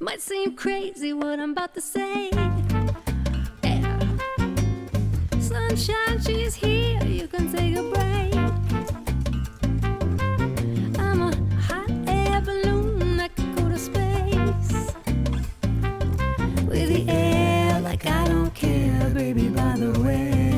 Might seem crazy what I'm about to say. Yeah. Sunshine, she's here, you can take a break. I'm a hot air balloon that could go to space. With the air like I don't care, baby, by the way.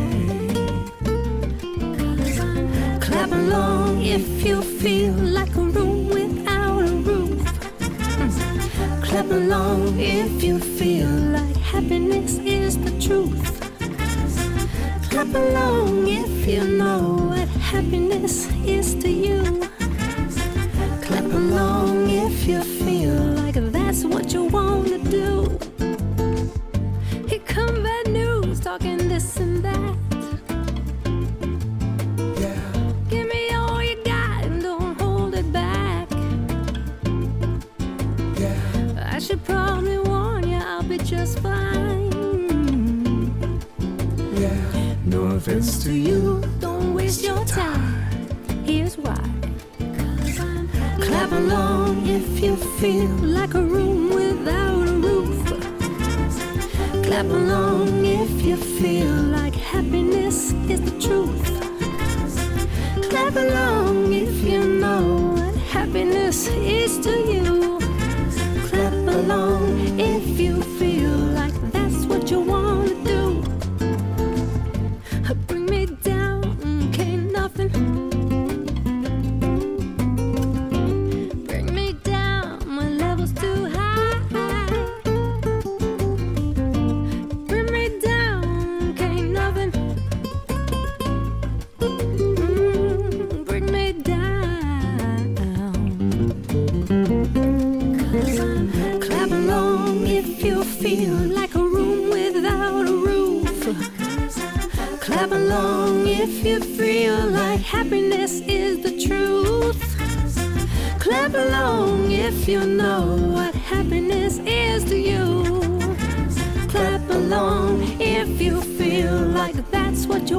Clap along if you feel like a room without a roof. Clap along if you feel like happiness is the truth. Clap along if you know what happiness is to you. Clap along if you feel like that's what you want to do. Here come bad news, talking this and that. Give me all you got and don't hold it back. I should probably warn you, I'll be just fine. No offense to you, don't waste your time. Here's why. Clap along if you feel like a room without a roof. Clap along if you feel like happiness is the truth. Clap along if you know what happiness is to you. Clap along if you feel like that's what you want to do. Bring me down, can't nothing. Bring me down, my level's too high. Bring me down, can't nothing. Bring me down. Clap along if you feel like a room without a roof. Clap along if you feel like happiness is the truth. Clap along if you know what happiness is to you. Clap along if you feel like that's what